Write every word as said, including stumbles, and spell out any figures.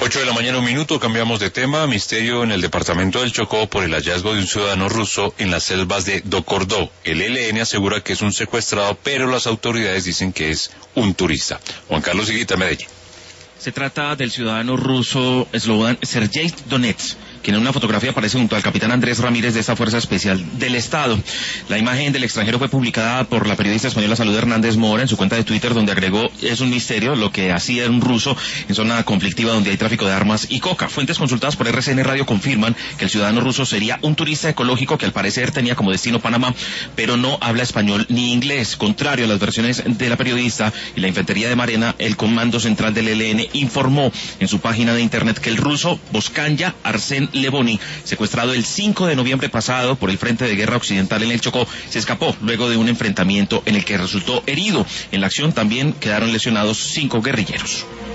Ocho de la mañana, un minuto, cambiamos de tema. Misterio en el departamento del Chocó por el hallazgo de un ciudadano ruso en las selvas de Dokordó. El E L N asegura que es un secuestrado, pero las autoridades dicen que es un turista. Juan Carlos Higuita, Medellín. Se trata del ciudadano ruso Slobodan Sergei Donets, quien en una fotografía aparece junto al capitán Andrés Ramírez de esta Fuerza Especial del Estado. La imagen del extranjero fue publicada por la periodista española Salud Hernández Mora en su cuenta de Twitter, donde agregó: es un misterio lo que hacía un ruso en zona conflictiva donde hay tráfico de armas y coca. Fuentes consultadas por R C N Radio confirman que el ciudadano ruso sería un turista ecológico que al parecer tenía como destino Panamá, pero no habla español ni inglés. Contrario a las versiones de la periodista y la Infantería de Marina, el Comando Central del E L N informó en su página de internet que el ruso Boskanya Arsen Levoni, secuestrado el cinco de noviembre pasado por el Frente de Guerra Occidental en el Chocó, se escapó luego de un enfrentamiento en el que resultó herido. En la acción también quedaron lesionados cinco guerrilleros.